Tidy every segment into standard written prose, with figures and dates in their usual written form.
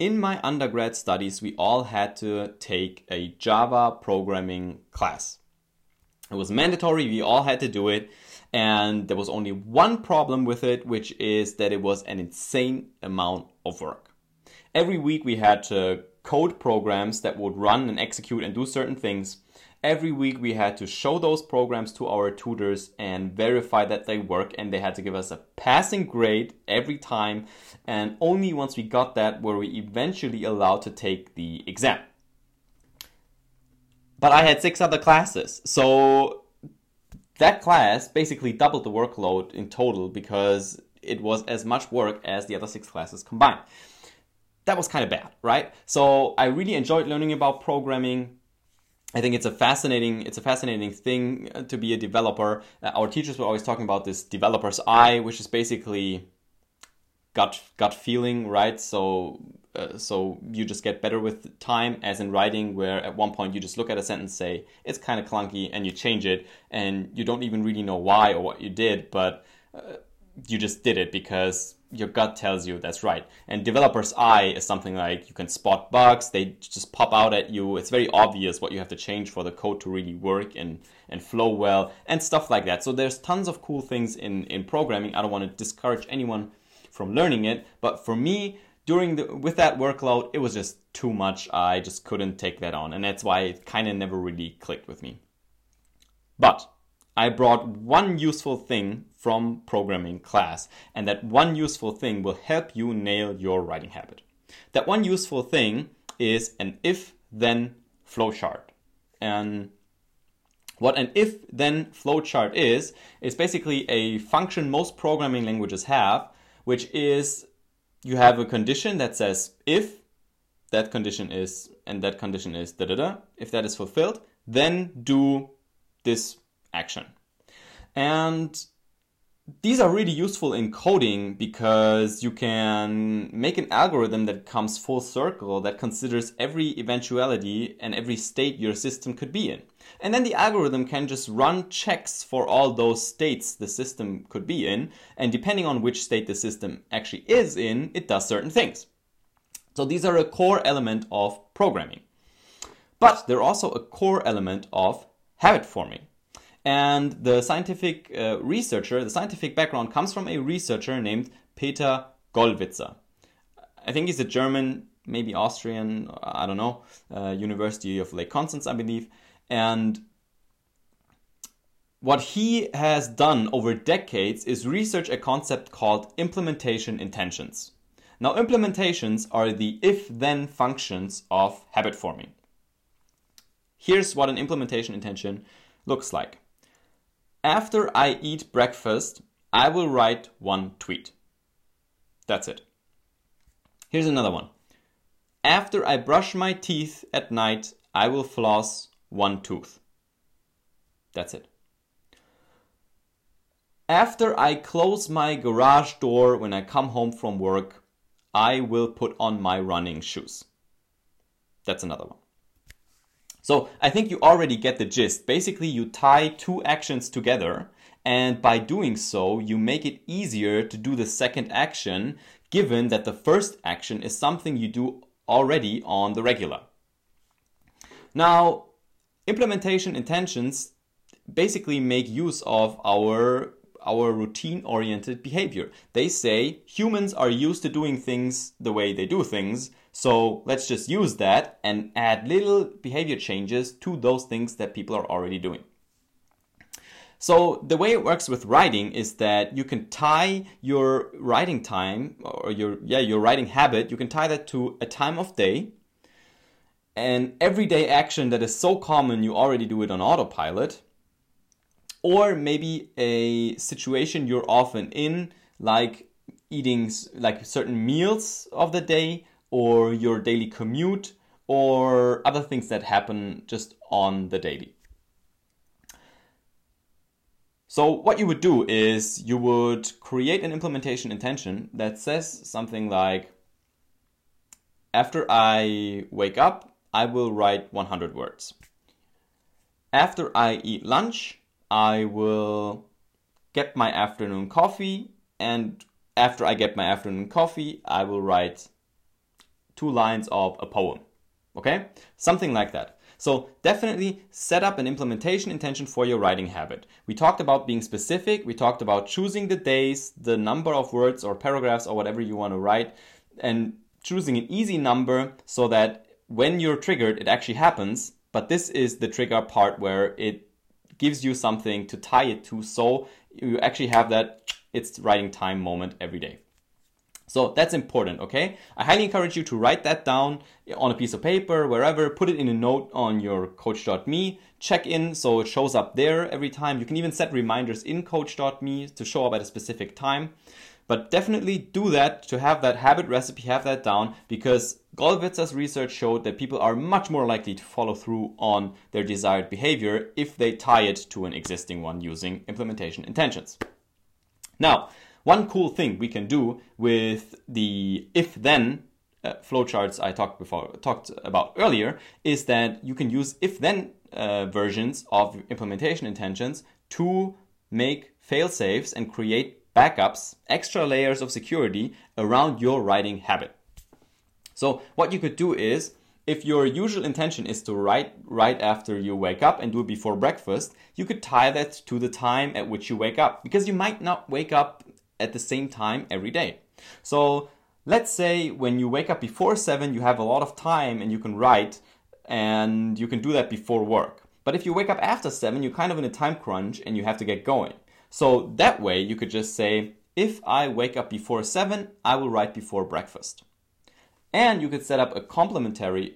in my undergrad studies, we all had to take a Java programming class. It was mandatory, we all had to do it, and there was only one problem with it, which is that it was an insane amount of work. Every week we had to code programs that would run and execute and do certain things. Every week we had to show those programs to our tutors and verify that they work, and they had to give us a passing grade every time, and only once we got that were we eventually allowed to take the exam. But I had 6 other classes, so that class basically doubled the workload in total because it was as much work as the other 6 classes combined. That was kind of bad, right? So I really enjoyed learning about programming. I think it's a fascinating thing to be a developer. Our teachers were always talking about this developer's eye, which is basically gut feeling, right? So you just get better with time, as in writing, where at one point you just look at a sentence, say it's kind of clunky, and you change it, and you don't even really know why or what you did, but you just did it because your gut tells you that's right. And developer's eye is something like you can spot bugs, they just pop out at you. It's very obvious what you have to change for the code to really work and flow well and stuff like that. So there's tons of cool things in programming. I don't want to discourage anyone from learning it, but for me, with that workload, it was just too much. I just couldn't take that on, and that's why it kind of never really clicked with me. But I brought one useful thing from programming class, and that one useful thing will help you nail your writing habit. That one useful thing is an if-then flowchart. And what an if-then flowchart is basically a function most programming languages have, which is you have a condition that says if that condition is, and that condition is da-da-da, if that is fulfilled, then do this action. And these are really useful in coding because you can make an algorithm that comes full circle, that considers every eventuality and every state your system could be in. And then the algorithm can just run checks for all those states the system could be in, and depending on which state the system actually is in, it does certain things. So these are a core element of programming. But they're also a core element of habit forming. And the scientific researcher, the scientific background comes from a researcher named Peter Gollwitzer. I think he's a German, maybe Austrian, I don't know, University of Lake Constance, I believe. And what he has done over decades is research a concept called implementation intentions. Now, implementations are the if-then functions of habit forming. Here's what an implementation intention looks like. After I eat breakfast, I will write one tweet. That's it. Here's another one. After I brush my teeth at night, I will floss one tooth. That's it. After I close my garage door when I come home from work, I will put on my running shoes. That's another one. So I think you already get the gist. Basically, you tie 2 actions together, and by doing so, you make it easier to do the second action, given that the first action is something you do already on the regular. Now, implementation intentions basically make use of our routine-oriented behavior. They say humans are used to doing things the way they do things, so let's just use that and add little behavior changes to those things that people are already doing. So the way it works with writing is that you can tie your writing time or your writing habit, you can tie that to a time of day, an everyday action that is so common you already do it on autopilot, or maybe a situation you're often in, like eating like certain meals of the day, or your daily commute, or other things that happen just on the daily. So what you would do is you would create an implementation intention that says something like, after I wake up, I will write 100 words. After I eat lunch, I will get my afternoon coffee, and after I get my afternoon coffee, I will write 2 lines of a poem. Okay? Something like that. So definitely set up an implementation intention for your writing habit. We talked about being specific. We talked about choosing the days, the number of words or paragraphs or whatever you want to write, and choosing an easy number so that when you're triggered, it actually happens. But this is the trigger part where it gives you something to tie it to, so you actually have that it's writing time moment every day. So that's important, okay? I highly encourage you to write that down on a piece of paper, wherever, put it in a note on your Coach.me, check in so it shows up there every time. You can even set reminders in Coach.me to show up at a specific time. But definitely do that to have that habit recipe, have that down, because Gollwitzer's research showed that people are much more likely to follow through on their desired behavior if they tie it to an existing one using implementation intentions. Now, one cool thing we can do with the if-then flowcharts I talked about earlier is that you can use if-then versions of implementation intentions to make fail-safes and create backups, extra layers of security around your writing habit. So what you could do is, if your usual intention is to write right after you wake up and do it before breakfast, you could tie that to the time at which you wake up, because you might not wake up at the same time every day. So let's say when you wake up before 7, you have a lot of time and you can write, and you can do that before work. But if you wake up after 7, you're kind of in a time crunch and you have to get going. So that way you could just say, if I wake up before 7, I will write before breakfast. And you could set up a complementary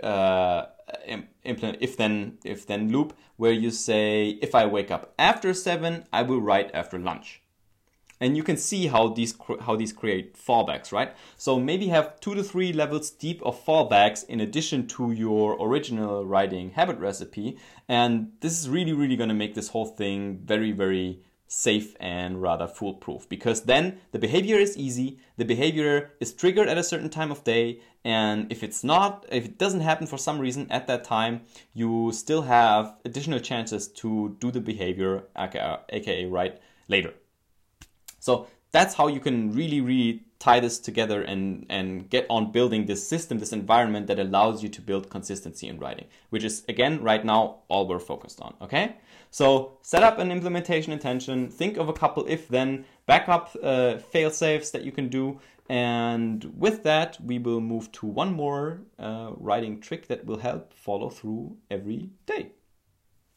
if-then loop where you say, if I wake up after 7, I will write after lunch. And you can see how these create fallbacks, right? So maybe have 2 to 3 levels deep of fallbacks in addition to your original writing habit recipe. And this is really, really going to make this whole thing very, very safe and rather foolproof, because then the behavior is easy, the behavior is triggered at a certain time of day, and if it doesn't happen for some reason at that time, you still have additional chances to do the behavior, aka write later. So that's how you can really, really tie this together and get on building this system, this environment that allows you to build consistency in writing, which is, again, right now, all we're focused on, okay? So set up an implementation intention, think of a couple if-then, backup fail-safes that you can do, and with that, we will move to one more writing trick that will help follow through every day.